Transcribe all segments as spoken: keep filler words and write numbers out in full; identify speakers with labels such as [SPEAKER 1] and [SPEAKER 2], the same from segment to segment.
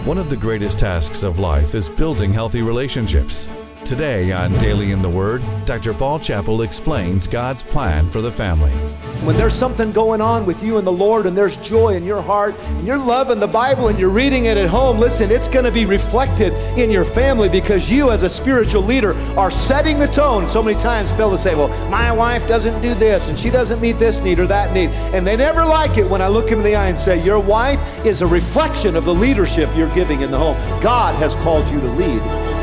[SPEAKER 1] One of the greatest tasks of life is building healthy relationships. Today on Daily in the Word, Doctor Paul Chappell explains God's plan for the family.
[SPEAKER 2] When there's something going on with you and the Lord and there's joy in your heart and you're loving the Bible and you're reading it at home, listen, it's going to be reflected in your family because you as a spiritual leader are setting the tone. So many times fellas say, well, my wife doesn't do this and she doesn't meet this need or that need. And they never like it when I look them in the eye and say, your wife is a reflection of the leadership you're giving in the home. God has called you to lead.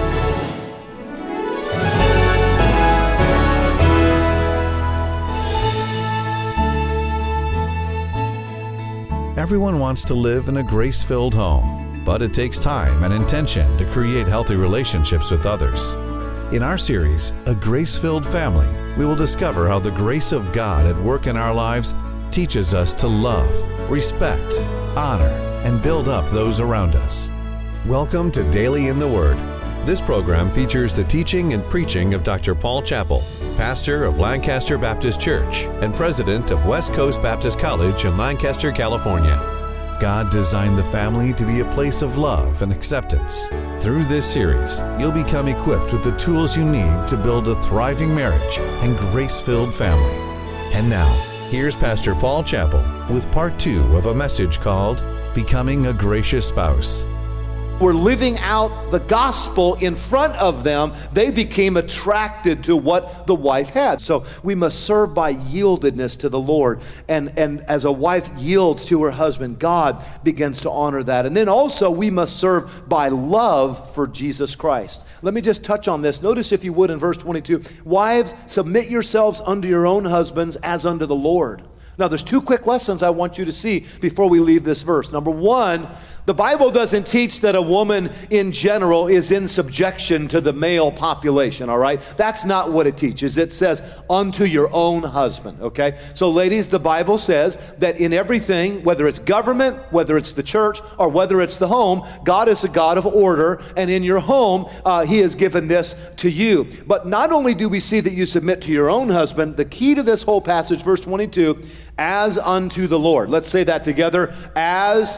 [SPEAKER 1] Everyone wants to live in a grace-filled home, but it takes time and intention to create healthy relationships with others. In our series, A Grace-Filled Family, we will discover how the grace of God at work in our lives teaches us to love, respect, honor, and build up those around us. Welcome to Daily in the Word. This program features the teaching and preaching of Doctor Paul Chappell, pastor of Lancaster Baptist Church and president of West Coast Baptist College in Lancaster, California. God designed the family to be a place of love and acceptance. Through this series, you'll become equipped with the tools you need to build a thriving marriage and grace-filled family. And now, here's Pastor Paul Chappell with part two of a message called Becoming a Gracious Spouse.
[SPEAKER 2] Were living out the gospel in front of them, they became attracted to what the wife had. So we must serve by yieldedness to the Lord. And, and as a wife yields to her husband, God begins to honor that. And then also we must serve by love for Jesus Christ. Let me just touch on this. Notice if you would in verse twenty-two, wives, submit yourselves unto your own husbands as unto the Lord. Now there's two quick lessons I want you to see before we leave this verse. Number one, the Bible doesn't teach that a woman in general is in subjection to the male population, all right? That's not what it teaches. It says, unto your own husband, okay? So ladies, the Bible says that in everything, whether it's government, whether it's the church, or whether it's the home, God is a God of order, and in your home, uh, He has given this to you. But not only do we see that you submit to your own husband, the key to this whole passage, verse twenty-two, as unto the Lord. Let's say that together, as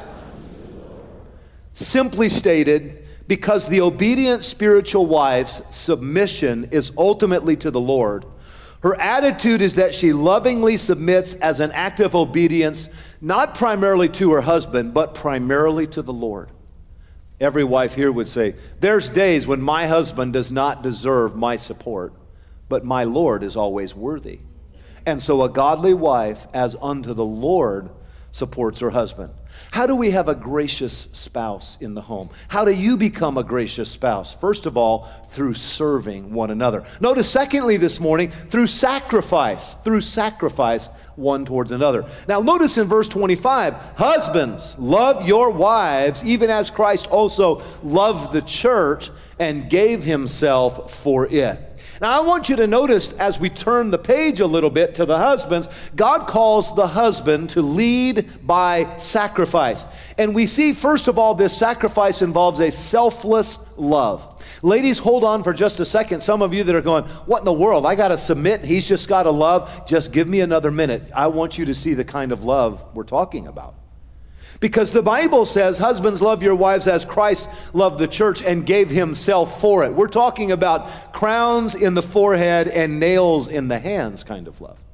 [SPEAKER 2] simply stated, because the obedient spiritual wife's submission is ultimately to the Lord, her attitude is that she lovingly submits as an act of obedience, not primarily to her husband, but primarily to the Lord. Every wife here would say, there's days when my husband does not deserve my support, but my Lord is always worthy. And so a godly wife, as unto the Lord, supports her husband. How do we have a gracious spouse in the home? How do you become a gracious spouse? First of all, through serving one another. Notice, secondly, this morning, through sacrifice, through sacrifice one towards another. Now, notice in verse twenty-five, husbands, love your wives, even as Christ also loved the church and gave himself for it. Now, I want you to notice as we turn the page a little bit to the husbands, God calls the husband to lead by sacrifice. And we see, first of all, this sacrifice involves a selfless love. Ladies, hold on for just a second. Some of you that are going, what in the world? I got to submit. He's just got to love. Just give me another minute. I want you to see the kind of love we're talking about. Because the Bible says, husbands, love your wives as Christ loved the church and gave himself for it. We're talking about crowns in the forehead and nails in the hands kind of love.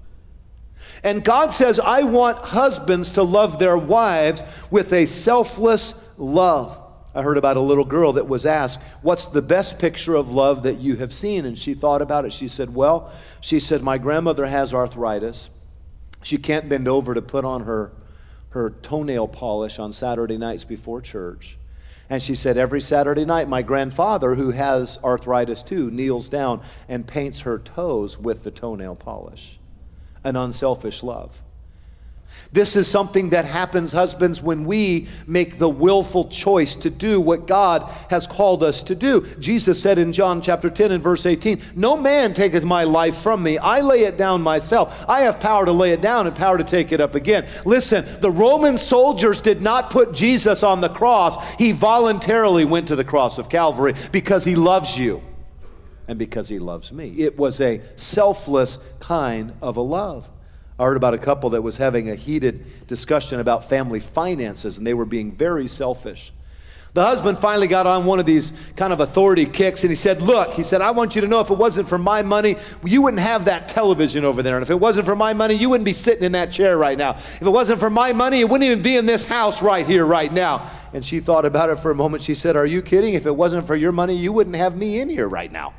[SPEAKER 2] And God says, I want husbands to love their wives with a selfless love. I heard about a little girl that was asked, what's the best picture of love that you have seen? And she thought about it. She said, well, she said, my grandmother has arthritis. She can't bend over to put on her her toenail polish on Saturday nights before church. And she said every Saturday night, my grandfather, who has arthritis too, kneels down and paints her toes with the toenail polish. An unselfish love. This is something that happens, husbands, when we make the willful choice to do what God has called us to do. Jesus said in John chapter ten and verse eighteen, no man taketh my life from me. I lay it down myself. I have power to lay it down and power to take it up again. Listen, the Roman soldiers did not put Jesus on the cross. He voluntarily went to the cross of Calvary because he loves you and because he loves me. It was a selfless kind of a love. I heard about a couple that was having a heated discussion about family finances, and they were being very selfish. The husband finally got on one of these kind of authority kicks, and he said, look, he said, I want you to know if it wasn't for my money, you wouldn't have that television over there. And if it wasn't for my money, you wouldn't be sitting in that chair right now. If it wasn't for my money, you wouldn't even be in this house right here, right now. And she thought about it for a moment. She said, are you kidding? If it wasn't for your money, you wouldn't have me in here right now.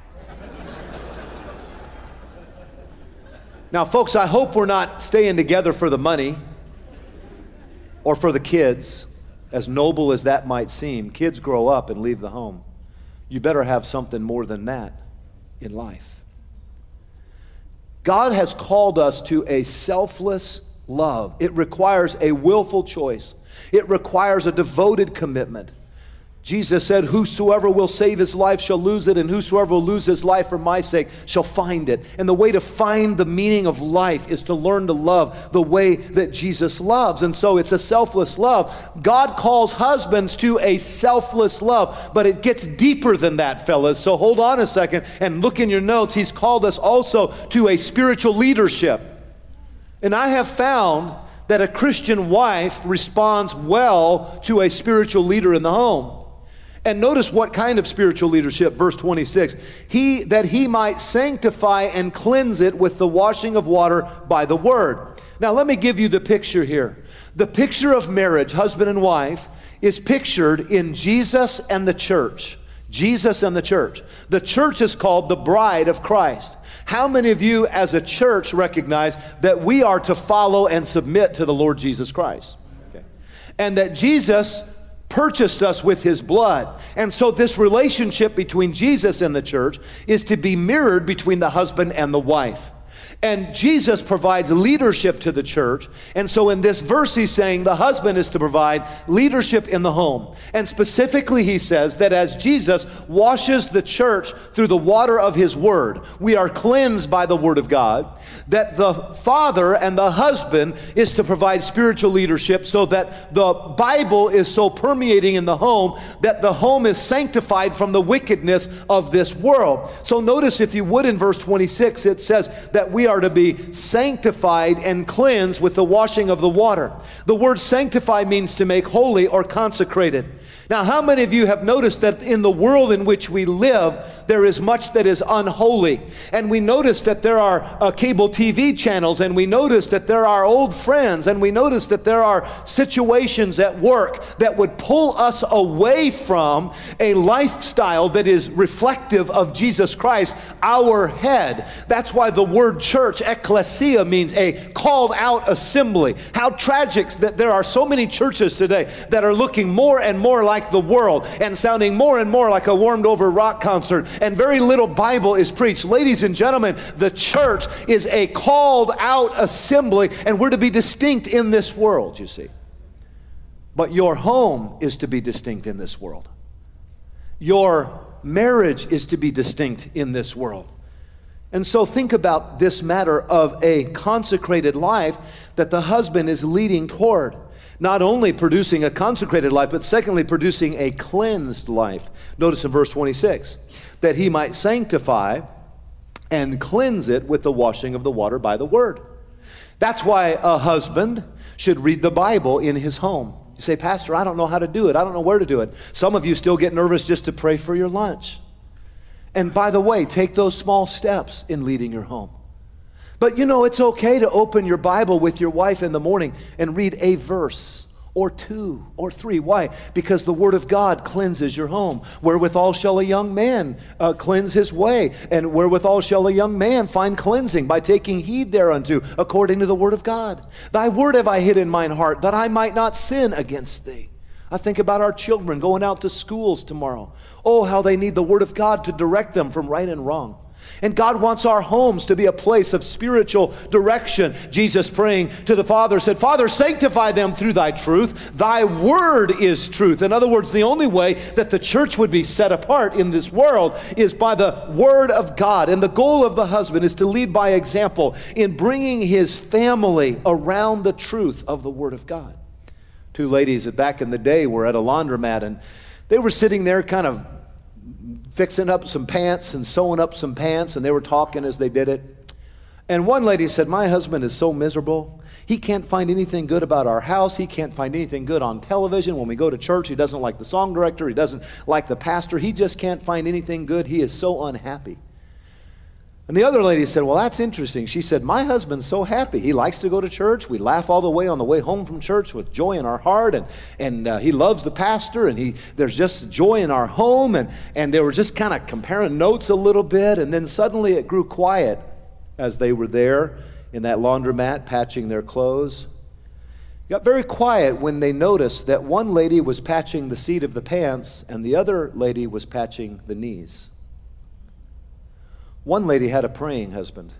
[SPEAKER 2] Now, folks, I hope we're not staying together for the money or for the kids. As noble as that might seem, kids grow up and leave the home. You better have something more than that in life. God has called us to a selfless love. It requires a willful choice. It requires a devoted commitment. Jesus said, whosoever will save his life shall lose it, and whosoever will lose his life for my sake shall find it. And the way to find the meaning of life is to learn to love the way that Jesus loves. And so it's a selfless love. God calls husbands to a selfless love, but it gets deeper than that, fellas. So hold on a second and look in your notes. He's called us also to a spiritual leadership. And I have found that a Christian wife responds well to a spiritual leader in the home. And notice what kind of spiritual leadership, verse twenty-six. He, that he might sanctify and cleanse it with the washing of water by the word. Now let me give you the picture here. The picture of marriage, husband and wife, is pictured in Jesus and the church. Jesus and the church. The church is called the bride of Christ. How many of you as a church recognize that we are to follow and submit to the Lord Jesus Christ? Okay. And that Jesus purchased us with his blood. And so this relationship between Jesus and the church is to be mirrored between the husband and the wife. And Jesus provides leadership to the church. And so in this verse, he's saying the husband is to provide leadership in the home. And specifically, he says that as Jesus washes the church through the water of his word, we are cleansed by the word of God, that the father and the husband is to provide spiritual leadership so that the Bible is so permeating in the home that the home is sanctified from the wickedness of this world. So notice, if you would, in verse twenty-six, it says that we are to be sanctified and cleansed with the washing of the water. The word sanctify means to make holy or consecrated. Now, how many of you have noticed that in the world in which we live, there is much that is unholy? And we notice that there are uh, cable T V channels, and we notice that there are old friends, and we notice that there are situations at work that would pull us away from a lifestyle that is reflective of Jesus Christ, our head. That's why the word church, ecclesia, means a called out assembly. How tragic that there are so many churches today that are looking more and more like the world and sounding more and more like a warmed over rock concert, and very little Bible is preached. Ladies and gentlemen, the church is a called out assembly, and we're to be distinct in this world, you see. But your home is to be distinct in this world. Your marriage is to be distinct in this world. And so think about this matter of a consecrated life that the husband is leading toward. Not only producing a consecrated life, but secondly, producing a cleansed life. Notice in verse twenty-six, that he might sanctify and cleanse it with the washing of the water by the word. That's why a husband should read the Bible in his home. You say, Pastor, I don't know how to do it. I don't know where to do it. Some of you still get nervous just to pray for your lunch. And by the way, take those small steps in leading your home. But you know, it's okay to open your Bible with your wife in the morning and read a verse or two or three. Why? Because the Word of God cleanses your home. Wherewithal shall a young man uh, cleanse his way, and wherewithal shall a young man find cleansing? By taking heed thereunto, according to the Word of God. Thy word have I hid in mine heart, that I might not sin against thee. I think about our children going out to schools tomorrow. Oh, how they need the Word of God to direct them from right and wrong. And God wants our homes to be a place of spiritual direction. Jesus, praying to the Father, said, Father, sanctify them through thy truth. Thy word is truth. In other words, the only way that the church would be set apart in this world is by the word of God. And the goal of the husband is to lead by example in bringing his family around the truth of the word of God. Two ladies back in the day were at a laundromat, and they were sitting there kind of fixing up some pants and sewing up some pants, and they were talking as they did it. And one lady said, my husband is so miserable. He can't find anything good about our house. He can't find anything good on television. When we go to church, he doesn't like the song director. He doesn't like the pastor. He just can't find anything good. He is so unhappy. And the other lady said, well, that's interesting. She said, my husband's so happy. He likes to go to church. We laugh all the way on the way home from church with joy in our heart. And, and uh, he loves the pastor. And he there's just joy in our home. And, and they were just kind of comparing notes a little bit. And then suddenly it grew quiet as they were there in that laundromat patching their clothes. It got very quiet when they noticed that one lady was patching the seat of the pants and the other lady was patching the knees. One lady had a praying husband.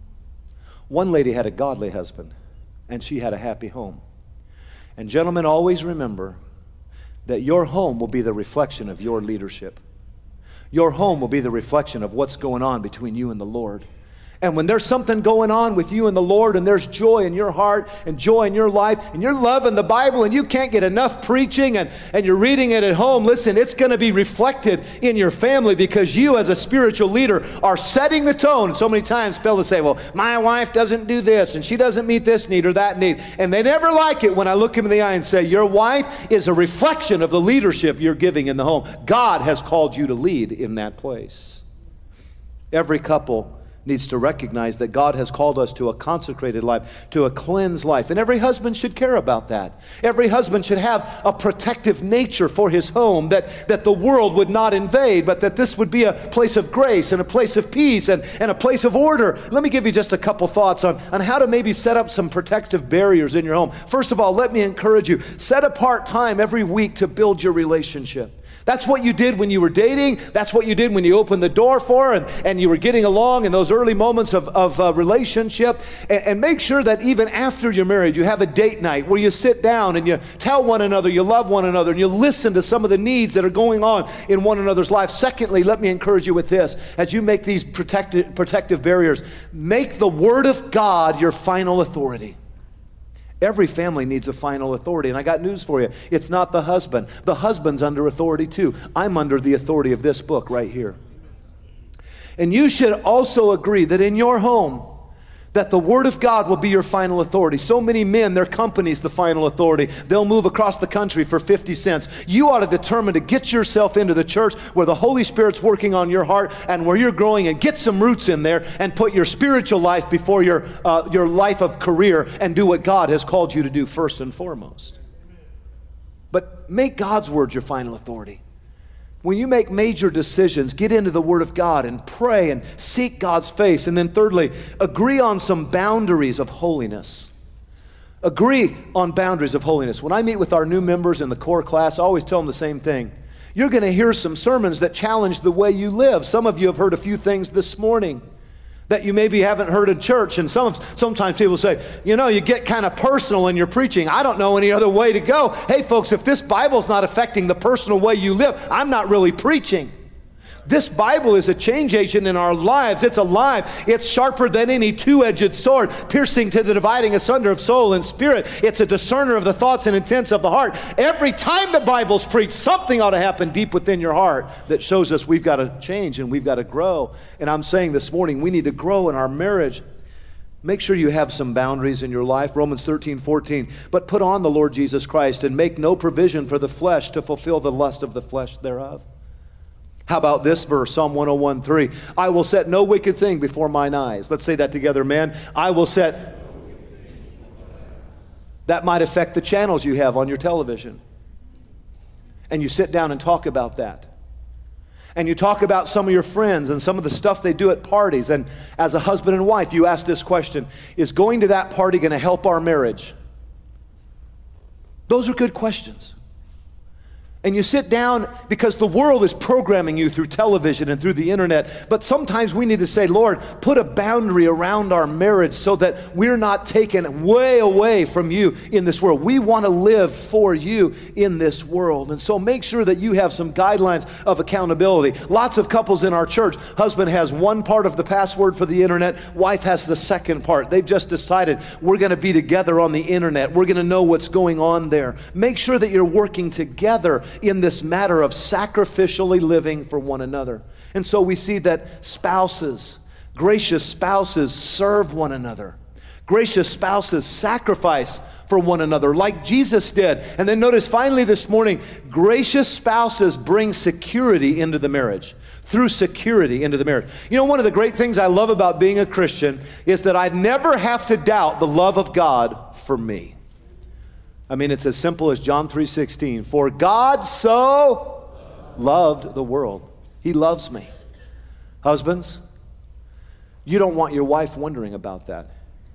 [SPEAKER 2] One lady had a godly husband, and she had a happy home. And gentlemen, always remember that your home will be the reflection of your leadership. Your home will be the reflection of what's going on between you and the Lord. And when there's something going on with you and the Lord, and there's joy in your heart and joy in your life, and you're loving the Bible and you can't get enough preaching, and, and you're reading it at home, listen, it's going to be reflected in your family, because you as a spiritual leader are setting the tone. So many times fellas say, well, my wife doesn't do this and she doesn't meet this need or that need. And they never like it when I look them in the eye and say, your wife is a reflection of the leadership you're giving in the home. God has called you to lead in that place. Every couple needs to recognize that God has called us to a consecrated life, to a cleansed life. And every husband should care about that. Every husband should have a protective nature for his home, that, that the world would not invade, but that this would be a place of grace and a place of peace and, and a place of order. Let me give you just a couple thoughts on, on how to maybe set up some protective barriers in your home. First of all, let me encourage you, set apart time every week to build your relationship. That's what you did when you were dating. That's what you did when you opened the door for and, and you were getting along in those early moments of, of uh, relationship. And, and make sure that even after you're married, you have a date night where you sit down and you tell one another you love one another, and you listen to some of the needs that are going on in one another's life. Secondly, let me encourage you with this. As you make these protective, protective barriers, make the Word of God your final authority. Every family needs a final authority, and I got news for you. It's not the husband. The husband's under authority too. I'm under the authority of this book right here. And you should also agree that in your home, that the Word of God will be your final authority. So many men, their company's the final authority. They'll move across the country for fifty cents. You ought to determine to get yourself into the church where the Holy Spirit's working on your heart and where you're growing, and get some roots in there and put your spiritual life before your, uh, your life of career, and do what God has called you to do first and foremost. But make God's Word your final authority. When you make major decisions, get into the Word of God and pray and seek God's face. And then thirdly, agree on some boundaries of holiness. Agree on boundaries of holiness. When I meet with our new members in the core class, I always tell them the same thing. You're going to hear some sermons that challenge the way you live. Some of you have heard a few things this morning that you maybe haven't heard in church. And some, sometimes people say, you know, you get kind of personal in your preaching. I don't know any other way to go. Hey, folks, if this Bible's not affecting the personal way you live, I'm not really preaching. This Bible is a change agent in our lives. It's alive. It's sharper than any two-edged sword, piercing to the dividing asunder of soul and spirit. It's a discerner of the thoughts and intents of the heart. Every time the Bible's preached, something ought to happen deep within your heart that shows us we've got to change and we've got to grow. And I'm saying this morning, we need to grow in our marriage. Make sure you have some boundaries in your life. Romans thirteen fourteen. But put on the Lord Jesus Christ and make no provision for the flesh to fulfill the lust of the flesh thereof. How about this verse, Psalm one oh one three? I will set no wicked thing before mine eyes. Let's say that together, man. I will set. That might affect the channels you have on your television. And you sit down and talk about that. And you talk about some of your friends and some of the stuff they do at parties. And as a husband and wife, you ask this question: is going to that party going to help our marriage? Those are good questions. And you sit down because the world is programming you through television and through the internet. But sometimes we need to say, Lord, put a boundary around our marriage so that we're not taken way away from you in this world. We want to live for you in this world. And so make sure that you have some guidelines of accountability. Lots of couples in our church, husband has one part of the password for the internet, wife has the second part. They've just decided we're going to be together on the internet. We're going to know what's going on there. Make sure that you're working together in this matter of sacrificially living for one another. And so we see that spouses, Gracious spouses serve one another. Gracious spouses sacrifice for one another like Jesus did. And then notice finally this morning, gracious spouses bring security into the marriage. Through security into the marriage. You know, one of the great things I love about being a Christian is that I never have to doubt the love of God for me. I mean, it's as simple as John three sixteen. For God so loved the world. He loves me. Husbands, you don't want your wife wondering about that.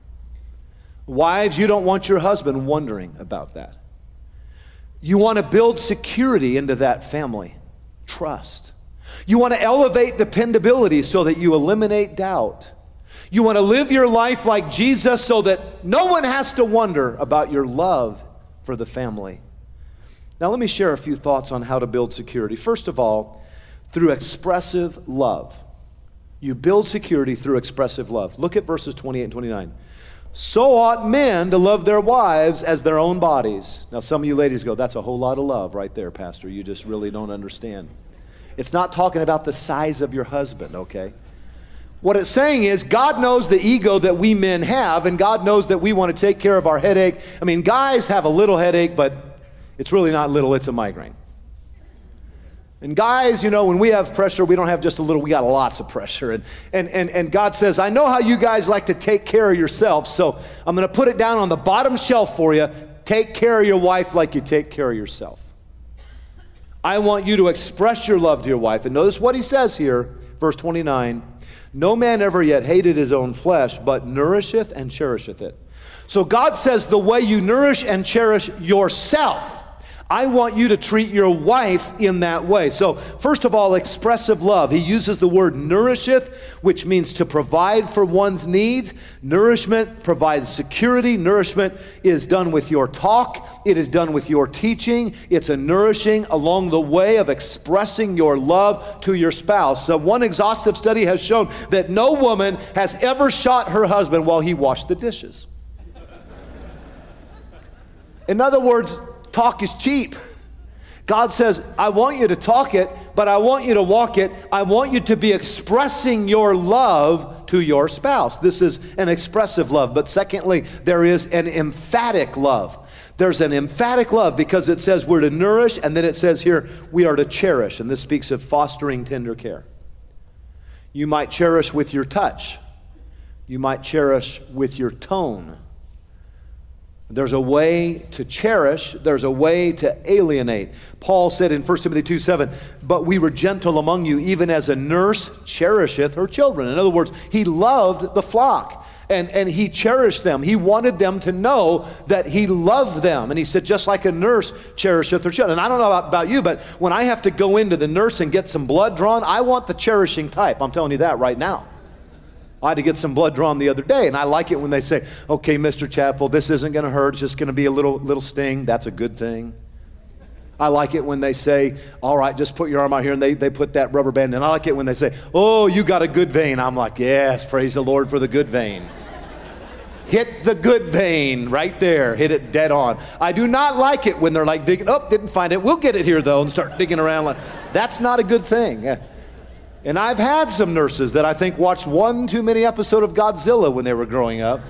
[SPEAKER 2] Wives, you don't want your husband wondering about that. You want to build security into that family. Trust. You want to elevate dependability so that you eliminate doubt. You want to live your life like Jesus so that no one has to wonder about your love for the family. Now let me share a few thoughts on how to build security. First of all, through expressive love. You build security through expressive love. Look at verses twenty-eight and twenty-nine. So ought men to love their wives as their own bodies. Now some of you ladies go, that's a whole lot of love right there, Pastor. You just really don't understand. It's not talking about the size of your husband, okay? What it's saying is God knows the ego that we men have, and God knows that we want to take care of our headache. I mean, guys have a little headache, but it's really not little, it's a migraine. And guys, you know, when we have pressure, we don't have just a little, we got lots of pressure. And, and, and, and God says, I know how you guys like to take care of yourselves, so I'm going to put it down on the bottom shelf for you. Take care of your wife like you take care of yourself. I want you to express your love to your wife. And notice what he says here, verse twenty-nine. No man ever yet hated his own flesh, but nourisheth and cherisheth it. So God says the way you nourish and cherish yourself, I want you to treat your wife in that way. So first of all, expressive love. He uses the word nourisheth, which means to provide for one's needs. Nourishment provides security. Nourishment is done with your talk. It is done with your teaching. It's a nourishing along the way of expressing your love to your spouse. So one exhaustive study has shown that no woman has ever shot her husband while he washed the dishes. In other words, talk is cheap. God says, I want you to talk it, but I want you to walk it. I want you to be expressing your love to your spouse. This is an expressive love. But secondly, there is an emphatic love. There's an emphatic love because it says we're to nourish, and then it says here we are to cherish. And this speaks of fostering tender care. You might cherish with your touch. You might cherish with your tone. There's a way to cherish. There's a way to alienate. Paul said in First Timothy two seven, but we were gentle among you, even as a nurse cherisheth her children. In other words, he loved the flock, and, and he cherished them. He wanted them to know that he loved them. And he said, just like a nurse cherisheth her children. And I don't know about, about you, but when I have to go into the nurse and get some blood drawn, I want the cherishing type. I'm telling you that right now. I had to get some blood drawn the other day, and I like it when they say, okay, Mister Chappell, this isn't going to hurt. It's just going to be a little little sting. That's a good thing. I like it when they say, all right, just put your arm out here, and they, they put that rubber band in. I like it when they say, oh, you got a good vein. I'm like, yes, praise the Lord for the good vein. Hit the good vein right there. Hit it dead on. I do not like it when they're like digging, oh, didn't find it. We'll get it here, though, and start digging around. Like, that's not a good thing. And I've had some nurses that I think watched one too many episode of Godzilla when they were growing up.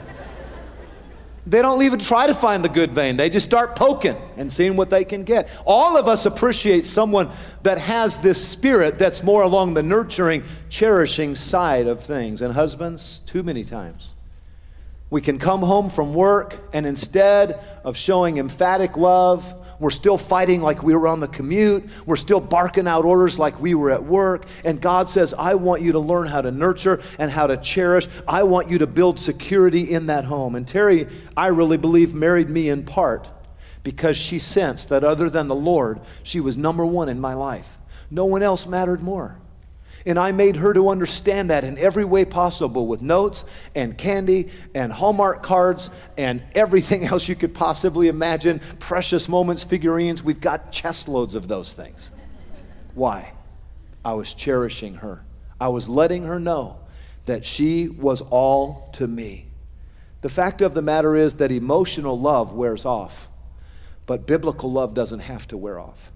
[SPEAKER 2] They don't even try to find the good vein. They just start poking and seeing what they can get. All of us appreciate someone that has this spirit that's more along the nurturing, cherishing side of things. And husbands, too many times, we can come home from work, and instead of showing emphatic love, we're still fighting like we were on the commute. We're still barking out orders like we were at work. And God says, I want you to learn how to nurture and how to cherish. I want you to build security in that home. And Terry, I really believe, married me in part because she sensed that other than the Lord, she was number one in my life. No one else mattered more. And I made her to understand that in every way possible, with notes and candy and Hallmark cards and everything else you could possibly imagine, precious moments, figurines. We've got chest loads of those things. Why? I was cherishing her. I was letting her know that she was all to me. The fact of the matter is that emotional love wears off, but biblical love doesn't have to wear off.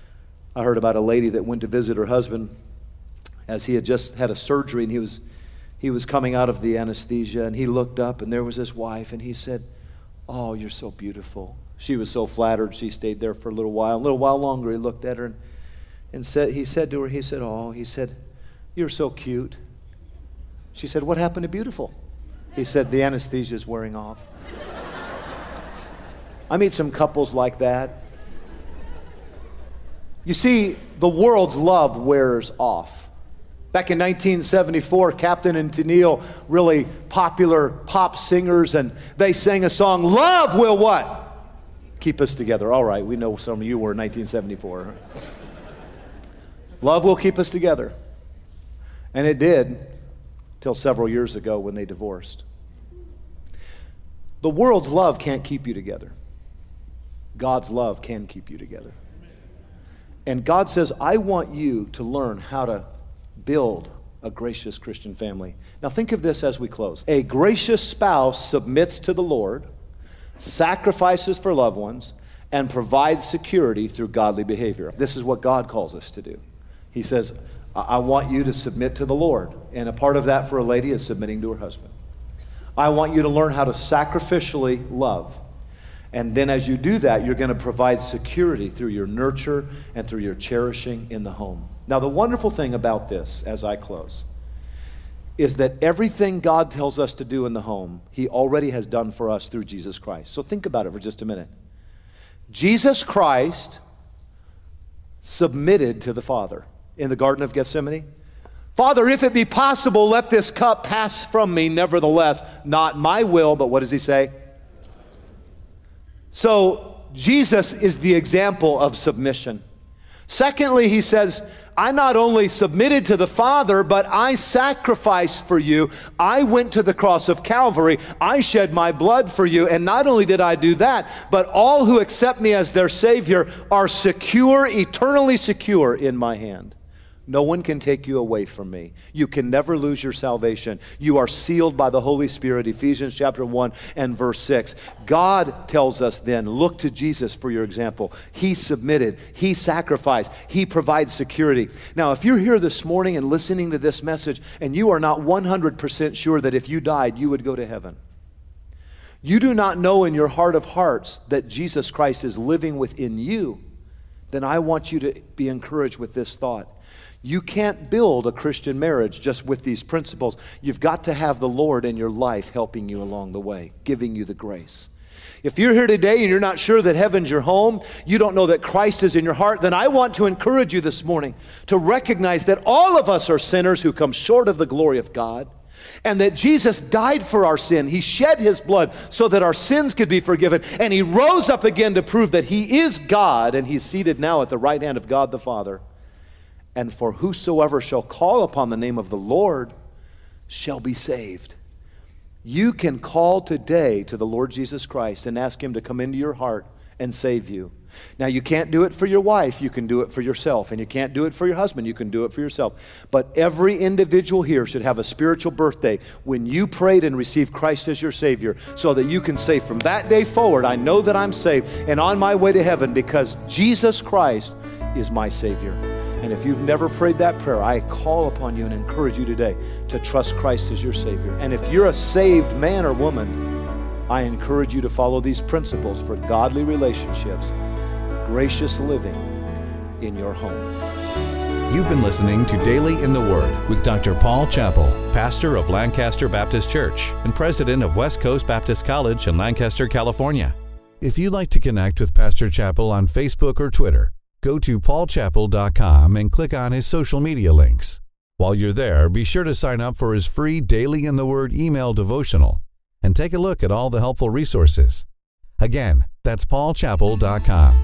[SPEAKER 2] I heard about a lady that went to visit her husband as he had just had a surgery, and he was he was coming out of the anesthesia, and he looked up, and there was his wife, and he said, "Oh, you're so beautiful." She was so flattered, she stayed there for a little while. A little while longer, he looked at her, and, and said, he said to her, he said, "Oh," he said, "you're so cute." She said, "What happened to beautiful?" He said, "The anesthesia is wearing off." I meet some couples like that. You see, the world's love wears off. Back in nineteen seventy-four, Captain and Tennille, really popular pop singers, and they sang a song, "Love will" what? Keep us together. All right, we know some of you were in nineteen seventy-four. Love will keep us together. And it did, till several years ago when they divorced. The world's love can't keep you together. God's love can keep you together. And God says, I want you to learn how to build a gracious Christian family. Now think of this as we close. A gracious spouse submits to the Lord, sacrifices for loved ones, and provides security through godly behavior. This is what God calls us to do. He says, I want you to submit to the Lord. And a part of that for a lady is submitting to her husband. I want you to learn how to sacrificially love. And then as you do that, you're going to provide security through your nurture and through your cherishing in the home. Now, the wonderful thing about this, as I close, is that everything God tells us to do in the home, He already has done for us through Jesus Christ. So think about it for just a minute. Jesus Christ submitted to the Father in the Garden of Gethsemane. Father, if it be possible, let this cup pass from me. Nevertheless, not my will, but what does He say? So Jesus is the example of submission. Secondly, He says, I not only submitted to the Father, but I sacrificed for you. I went to the cross of Calvary. I shed my blood for you. And not only did I do that, but all who accept me as their Savior are secure, eternally secure in my hand. No one can take you away from me. You can never lose your salvation. You are sealed by the Holy Spirit, Ephesians chapter one and verse six. God tells us then, look to Jesus for your example. He submitted. He sacrificed. He provides security. Now, if you're here this morning and listening to this message and you are not one hundred percent sure that if you died, you would go to heaven, you do not know in your heart of hearts that Jesus Christ is living within you, then I want you to be encouraged with this thought. You can't build a Christian marriage just with these principles. You've got to have the Lord in your life helping you along the way, giving you the grace. If you're here today and you're not sure that heaven's your home, you don't know that Christ is in your heart, then I want to encourage you this morning to recognize that all of us are sinners who come short of the glory of God, and that Jesus died for our sin. He shed His blood so that our sins could be forgiven, and He rose up again to prove that He is God, and He's seated now at the right hand of God the Father. And for whosoever shall call upon the name of the Lord shall be saved. You can call today to the Lord Jesus Christ and ask Him to come into your heart and save you. Now, you can't do it for your wife. You can do it for yourself. And you can't do it for your husband. You can do it for yourself. But every individual here should have a spiritual birthday when you prayed and received Christ as your Savior, so that you can say, from that day forward, I know that I'm saved and on my way to heaven because Jesus Christ is my Savior. And if you've never prayed that prayer, I call upon you and encourage you today to trust Christ as your Savior. And if you're a saved man or woman, I encourage you to follow these principles for godly relationships, gracious living in your home.
[SPEAKER 1] You've been listening to Daily in the Word with Doctor Paul Chappell, pastor of Lancaster Baptist Church and president of West Coast Baptist College in Lancaster, California. If you'd like to connect with Pastor Chappell on Facebook or Twitter, go to paul chappell dot com and click on his social media links. While you're there, be sure to sign up for his free Daily in the Word email devotional and take a look at all the helpful resources. Again, that's paul chappell dot com.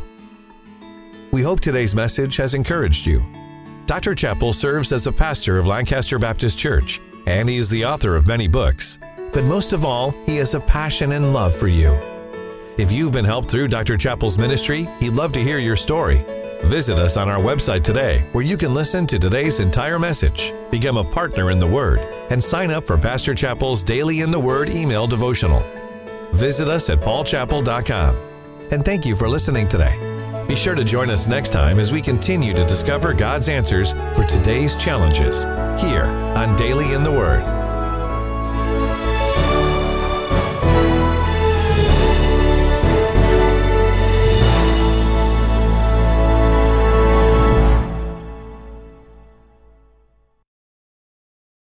[SPEAKER 1] We hope today's message has encouraged you. Doctor Chappell serves as a pastor of Lancaster Baptist Church, and he is the author of many books. But most of all, he has a passion and love for you. If you've been helped through Doctor Chappell's ministry, he'd love to hear your story. Visit us on our website today, where you can listen to today's entire message, become a partner in the Word, and sign up for Pastor Chappell's Daily in the Word email devotional. Visit us at paul chappell dot com. And thank you for listening today. Be sure to join us next time as we continue to discover God's answers for today's challenges here on Daily in the Word.